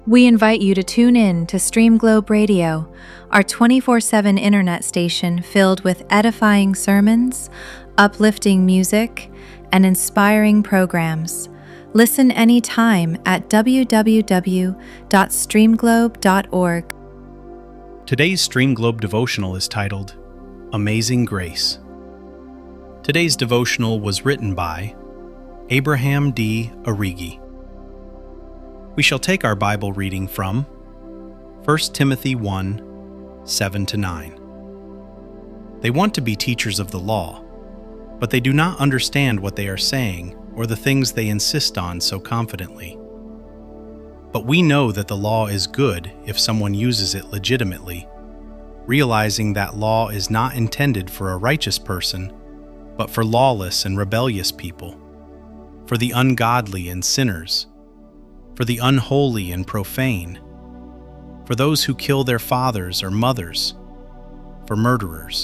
We invite you to tune in to Stream Globe Radio, our 24/7 internet station filled with edifying sermons, uplifting music, and inspiring programs. Listen anytime at www.streamglobe.org. Today's Stream Globe devotional is titled, Amazing Grace. Today's devotional was written by Abraham D. Arrighi. We shall take our Bible reading from 1 Timothy 1, 7-9. They want to be teachers of the law, but they do not understand what they are saying or the things they insist on so confidently. But we know that the law is good if someone uses it legitimately, realizing that law is not intended for a righteous person, but for lawless and rebellious people, for the ungodly and sinners, for the unholy and profane, for those who kill their fathers or mothers, for murderers.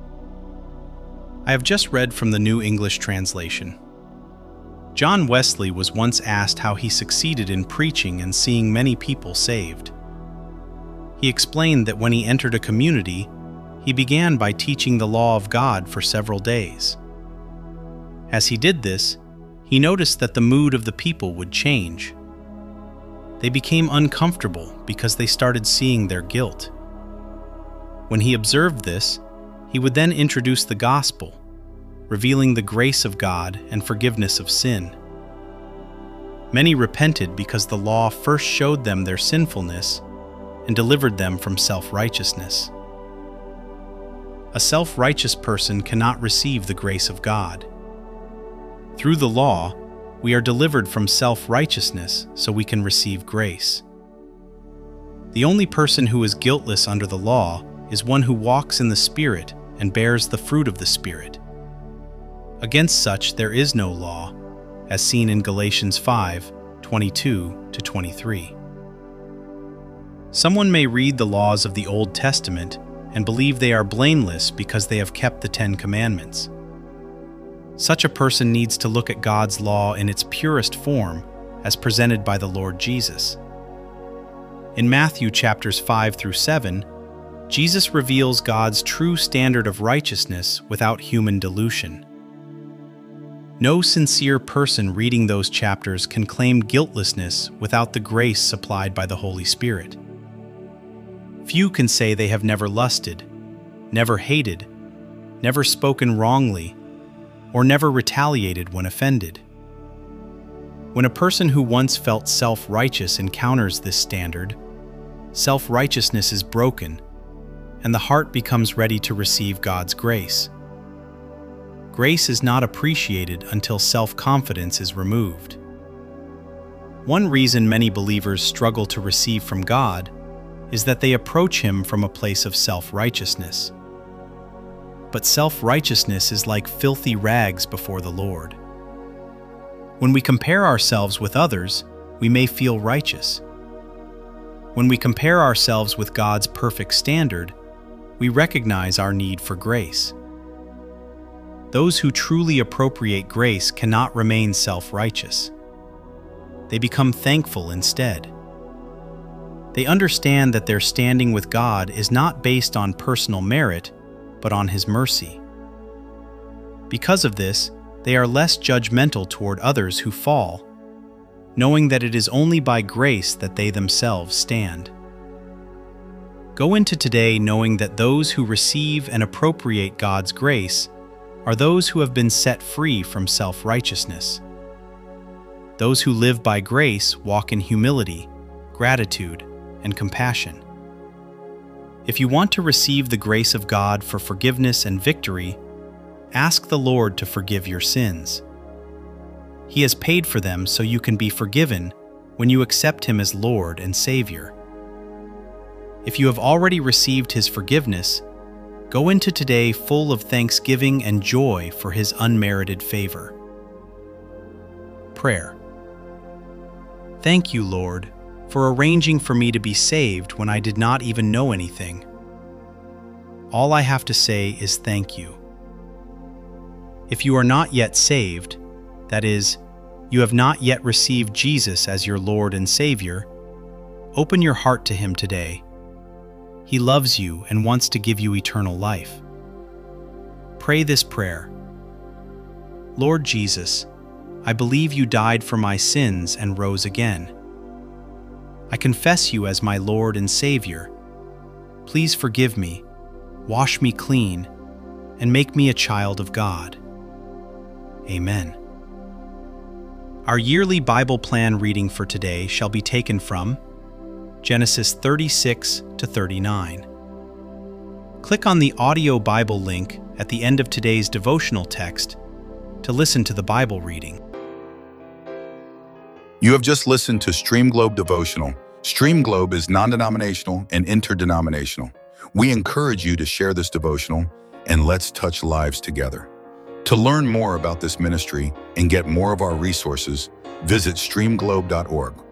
I have just read from the New English Translation. John Wesley was once asked how he succeeded in preaching and seeing many people saved. He explained that when he entered a community, he began by teaching the law of God for several days. As he did this, he noticed that the mood of the people would change. They became uncomfortable because they started seeing their guilt. When he observed this, he would then introduce the gospel, revealing the grace of God and forgiveness of sin. Many repented because the law first showed them their sinfulness and delivered them from self-righteousness. A self-righteous person cannot receive the grace of God. Through the law, we are delivered from self-righteousness so we can receive grace. The only person who is guiltless under the law is one who walks in the Spirit and bears the fruit of the Spirit. Against such there is no law, as seen in Galatians 5:22-23. Someone may read the laws of the Old Testament and believe they are blameless because they have kept the Ten Commandments. Such a person needs to look at God's law in its purest form as presented by the Lord Jesus. In Matthew chapters 5-7, Jesus reveals God's true standard of righteousness without human dilution. No sincere person reading those chapters can claim guiltlessness without the grace supplied by the Holy Spirit. Few can say they have never lusted, never hated, never spoken wrongly, or never retaliated when offended. When a person who once felt self-righteous encounters this standard, self-righteousness is broken, and the heart becomes ready to receive God's grace. Grace is not appreciated until self-confidence is removed. One reason many believers struggle to receive from God is that they approach Him from a place of self-righteousness. But self-righteousness is like filthy rags before the Lord. When we compare ourselves with others, we may feel righteous. When we compare ourselves with God's perfect standard, we recognize our need for grace. Those who truly appropriate grace cannot remain self-righteous. They become thankful instead. They understand that their standing with God is not based on personal merit, but on His mercy. Because of this, they are less judgmental toward others who fall, knowing that it is only by grace that they themselves stand. Go into today knowing that those who receive and appropriate God's grace are those who have been set free from self-righteousness. Those who live by grace walk in humility, gratitude, and compassion. If you want to receive the grace of God for forgiveness and victory, ask the Lord to forgive your sins. He has paid for them so you can be forgiven when you accept Him as Lord and Savior. If you have already received His forgiveness, go into today full of thanksgiving and joy for His unmerited favor. Prayer. Thank you, Lord, for arranging for me to be saved when I did not even know anything. All I have to say is thank you. If you are not yet saved, that is, you have not yet received Jesus as your Lord and Savior, Open your heart to Him today. He loves you and wants to give you eternal life. Pray this prayer. Lord Jesus, I believe you died for my sins and rose again. I confess you as my Lord and Savior. Please forgive me, wash me clean, and make me a child of God. Amen. Our yearly Bible plan reading for today shall be taken from Genesis 36 to 39. Click on the audio Bible link at the end of today's devotional text to listen to the Bible reading. You have just listened to Stream Globe Devotional. Stream Globe is non-denominational and interdenominational. We encourage you to share this devotional and let's touch lives together. To learn more about this ministry and get more of our resources, visit streamglobe.org.